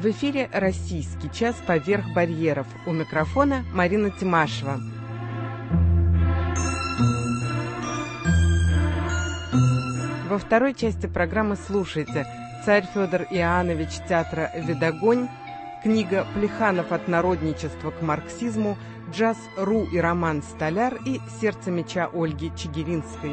В эфире «Российский час. Поверх барьеров». У микрофона Марина Тимашева. Во второй части программы слушайте «Царь Федор Иоаннович» театра «Видогонь», книга Плеханов «От народничества к марксизму», джаз «Ру» и роман «Столяр» и «Сердце меча» Ольги Чигиринской.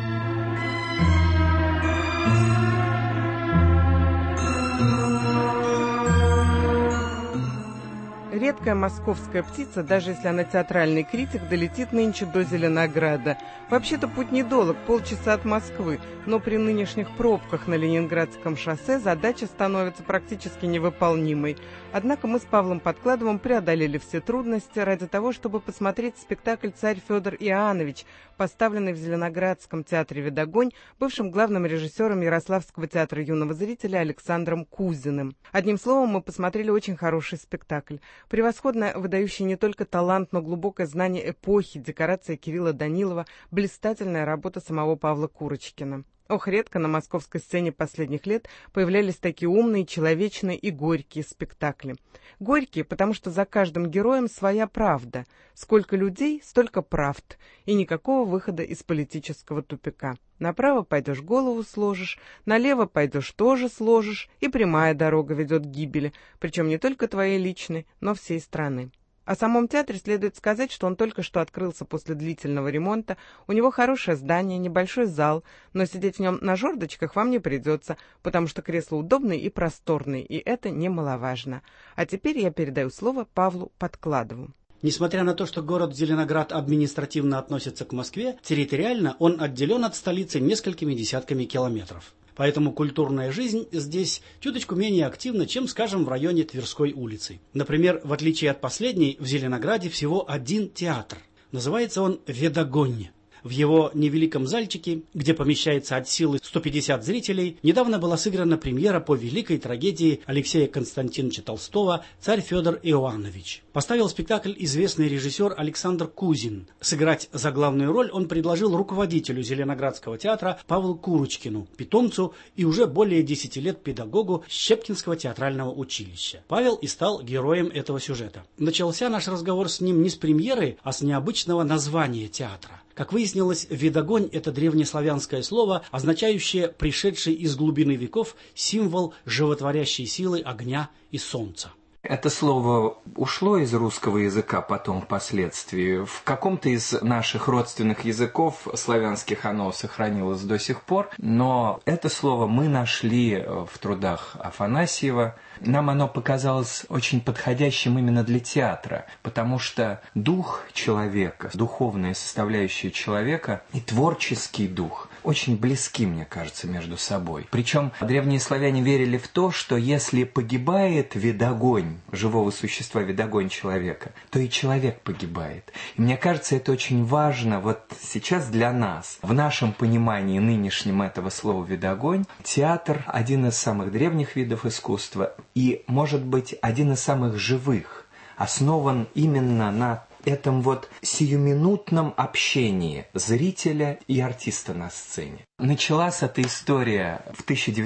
Редкая московская птица, даже если она театральный критик, долетит нынче до Зеленограда. Вообще-то путь недолг, полчаса от Москвы, но при нынешних пробках на Ленинградском шоссе задача становится практически невыполнимой. Однако мы с Павлом Подкладовым преодолели все трудности ради того, чтобы посмотреть спектакль «Царь Федор Иоаннович», поставленный в Зеленоградском театре «Видогонь» бывшим главным режиссером Ярославского театра юного зрителя Александром Кузиным. Одним словом, мы посмотрели очень хороший спектакль. Превосходно выдающий не только талант, но глубокое знание эпохи, декорация Кирилла Данилова, блистательная работа самого Павла Курочкина. Ох, редко на московской сцене последних лет появлялись такие умные, человечные и горькие спектакли. Горькие, потому что за каждым героем своя правда. Сколько людей, столько правд. И никакого выхода из политического тупика. Направо пойдешь, голову сложишь, налево пойдешь, тоже сложишь, и прямая дорога ведет к гибели, причем не только твоей личной, но всей страны. О самом театре следует сказать, что он только что открылся после длительного ремонта, у него хорошее здание, небольшой зал, но сидеть в нем на жердочках вам не придется, потому что кресла удобные и просторные, и это немаловажно. А теперь я передаю слово Павлу Подкладову. Несмотря на то, что город Зеленоград административно относится к Москве, территориально он отделен от столицы несколькими десятками километров. Поэтому культурная жизнь здесь чуточку менее активна, чем, скажем, в районе Тверской улицы. Например, в отличие от последней, в Зеленограде всего один театр. Называется он «Видогонь». В его невеликом зальчике, где помещается от силы 150 зрителей, недавно была сыграна премьера по великой трагедии Алексея Константиновича Толстого «Царь Федор Иоаннович». Поставил спектакль известный режиссер Александр Кузин. Сыграть заглавную роль он предложил руководителю Зеленоградского театра Павлу Курочкину, питомцу и уже более 10 лет педагогу Щепкинского театрального училища. Павел и стал героем этого сюжета. Начался наш разговор с ним не с премьеры, а с необычного названия театра. Как выяснилось, «Видогонь» — это древнеславянское слово, означающее пришедший из глубины веков символ животворящей силы огня и солнца. Это слово ушло из русского языка потом впоследствии. В каком-то из наших родственных языков славянских оно сохранилось до сих пор, но это слово мы нашли в трудах Афанасьева. Нам оно показалось очень подходящим именно для театра, потому что дух человека, духовная составляющая человека и творческий дух очень близки, мне кажется, между собой. Причем древние славяне верили в то, что если погибает видогонь, живого существа, видогонь человека, то и человек погибает. И мне кажется, это очень важно вот сейчас для нас. В нашем понимании нынешнем этого слова «видогонь» театр – один из самых древних видов искусства и, может быть, один из самых живых, основан именно на этом вот сиюминутном общении зрителя и артиста на сцене. Началась эта история в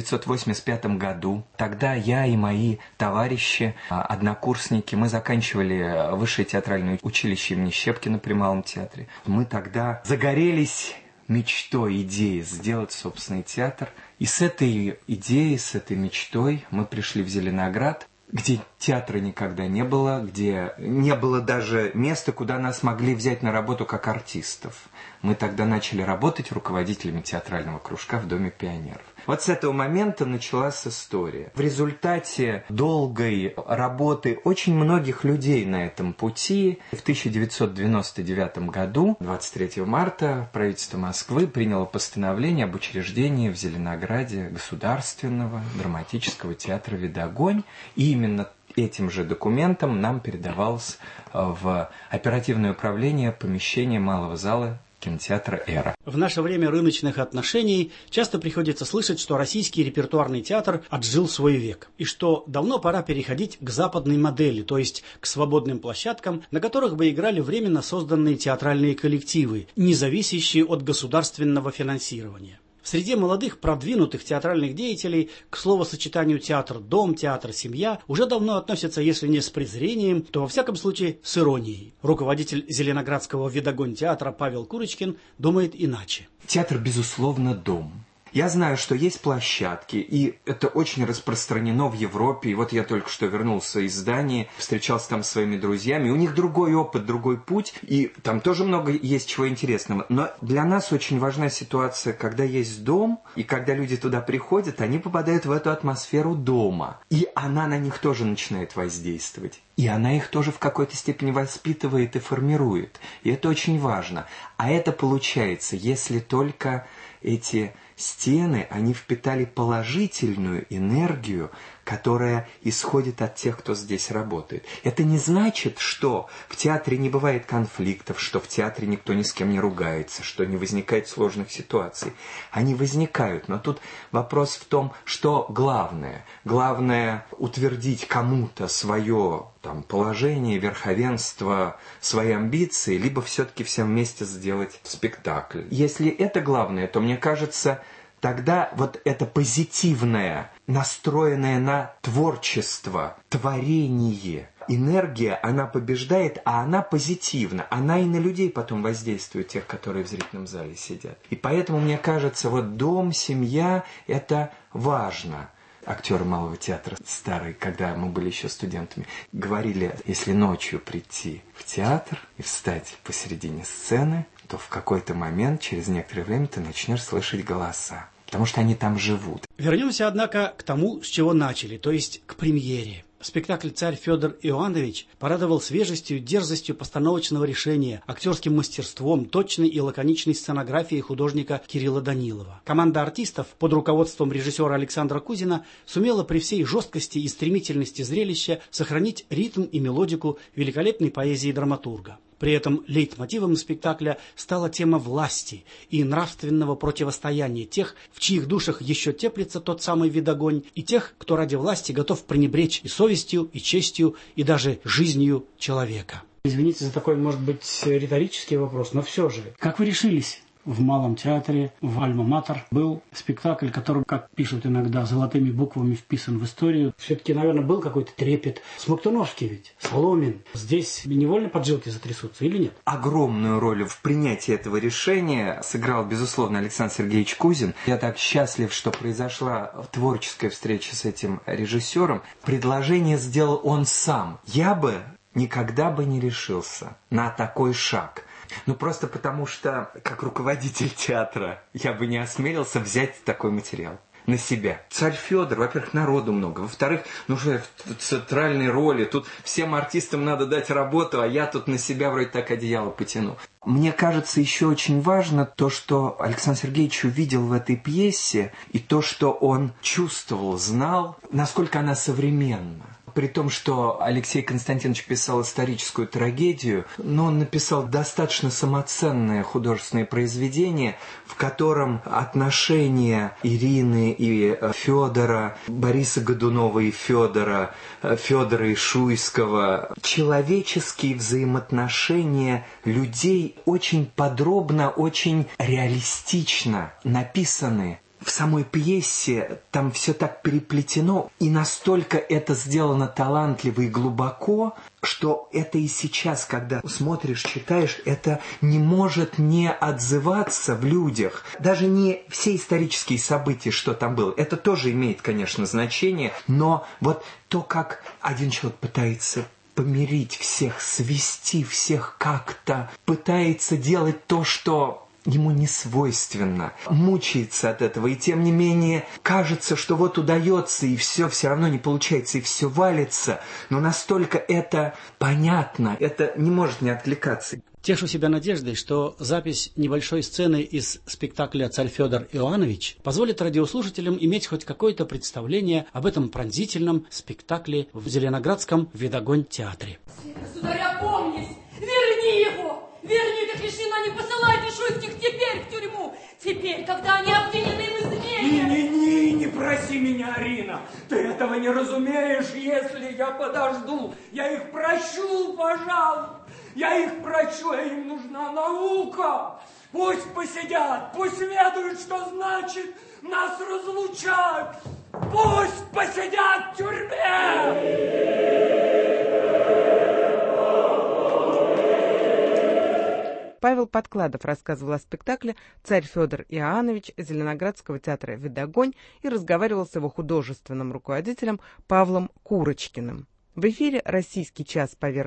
1985 году. Тогда я и мои товарищи, однокурсники, мы заканчивали высшее театральное училище имени Щепкина при Малом театре. Мы тогда загорелись мечтой, идеей сделать собственный театр. И с этой идеей, с этой мечтой мы пришли в Зеленоград, где театра никогда не было, где не было даже места, куда нас могли взять на работу как артистов. Мы тогда начали работать руководителями театрального кружка в Доме пионеров. Вот с этого момента началась история. В результате долгой работы очень многих людей на этом пути в 1999 году, 23 марта, правительство Москвы приняло постановление об учреждении в Зеленограде государственного драматического театра «Видогонь». И именно этим же документом нам передавалось в оперативное управление помещение малого зала кинотеатра «Эра». В наше время рыночных отношений часто приходится слышать, что российский репертуарный театр отжил свой век, и что давно пора переходить к западной модели, то есть к свободным площадкам, на которых бы играли временно созданные театральные коллективы, не зависящие от государственного финансирования. В среде молодых, продвинутых театральных деятелей к словосочетанию «театр-дом», «театр-семья» уже давно относятся, если не с презрением, то, во всяком случае, с иронией. Руководитель Зеленоградского видогон-театра Павел Курочкин думает иначе. Театр, безусловно, дом. Я знаю, что есть площадки, и это очень распространено в Европе. И вот я только что вернулся из Дании, встречался там с своими друзьями. У них другой опыт, другой путь, и там тоже много есть чего интересного. Но для нас очень важна ситуация, когда есть дом, и когда люди туда приходят, они попадают в эту атмосферу дома. И она на них тоже начинает воздействовать. И она их тоже в какой-то степени воспитывает и формирует. И это очень важно. А это получается, если только эти стены, они впитали положительную энергию, которая исходит от тех, кто здесь работает. Это не значит, что в театре не бывает конфликтов, что в театре никто ни с кем не ругается, что не возникает сложных ситуаций. Они возникают, но тут вопрос в том, что главное. Главное утвердить кому-то свое положение, верховенство, свои амбиции, либо все-таки всем вместе сделать спектакль. Если это главное, то, мне кажется, тогда вот это позитивное, настроенное на творчество, творение, энергия, она побеждает, а она позитивна. Она и на людей потом воздействует, тех, которые в зрительном зале сидят. И поэтому, мне кажется, вот дом, семья – это важно. Актеры Малого театра старые, когда мы были еще студентами, говорили, если ночью прийти в театр и встать посередине сцены, то в какой-то момент, через некоторое время, ты начнешь слышать голоса. Потому что они там живут. Вернемся, однако, к тому, с чего начали, то есть к премьере. Спектакль «Царь Федор Иоанович» порадовал свежестью, дерзостью постановочного решения, актерским мастерством, точной и лаконичной сценографией художника Кирилла Данилова. Команда артистов под руководством режиссера Александра Кузина сумела при всей жесткости и стремительности зрелища сохранить ритм и мелодику великолепной поэзии драматурга. При этом лейтмотивом спектакля стала тема власти и нравственного противостояния тех, в чьих душах еще теплится тот самый видогонь, и тех, кто ради власти готов пренебречь и совестью, и честью, и даже жизнью человека. Извините за такой, может быть, риторический вопрос, но все же. Как вы решились? В Малом театре, в Альма-Матер был спектакль, который, как пишут иногда, золотыми буквами вписан в историю. Все-таки, наверное, был какой-то трепет. Смоктуновский ведь, Соломин. Здесь невольно поджилки затрясутся или нет? Огромную роль в принятии этого решения сыграл, безусловно, Александр Сергеевич Кузин. Я так счастлив, что произошла творческая встреча с этим режиссером. Предложение сделал он сам. Я бы никогда бы не решился на такой шаг. Просто потому что, как руководитель театра, я бы не осмелился взять такой материал на себя. Царь Федор, во-первых, народу много, во-вторых, уже в центральной роли, тут всем артистам надо дать работу, а я тут на себя вроде так одеяло потяну. Мне кажется, еще очень важно то, что Александр Сергеевич увидел в этой пьесе, и то, что он чувствовал, знал, насколько она современна. При том, что Алексей Константинович писал историческую трагедию, но он написал достаточно самоценное художественное произведение, в котором отношения Ирины и Федора, Бориса Годунова и Федора, Федора и Шуйского, человеческие взаимоотношения людей очень подробно, очень реалистично написаны. В самой пьесе там все так переплетено, и настолько это сделано талантливо и глубоко, что это и сейчас, когда смотришь, читаешь, это не может не отзываться в людях. Даже не все исторические события, что там было, это тоже имеет, конечно, значение, но вот то, как один человек пытается помирить всех, свести всех как-то, пытается делать то, что ему не свойственно, мучается от этого, и тем не менее кажется, что вот удается, и все равно не получается, и все валится, но настолько это понятно, это не может не откликаться. Тешу себя надеждой, что запись небольшой сцены из спектакля «Царь Федор Иоанович» позволит радиослушателям иметь хоть какое-то представление об этом пронзительном спектакле в Зеленоградском видогон-театре. Государь, опомнись! Верни его! Верни, как решено, не посылайте шуйских теперь в тюрьму! Теперь, когда они обвинены в измене! Не проси меня, Арина! Ты этого не разумеешь, если я подожду! Я их прощу, пожалуй! Я их прочу, а им нужна наука. Пусть посидят, пусть ведают, что значит нас разлучать. Пусть посидят в тюрьме. Павел Подкладов рассказывал о спектакле «Царь Федор Иоаннович» Зеленоградского театра «Видогонь» и разговаривал с его художественным руководителем Павлом Курочкиным. В эфире «Российский час» поверх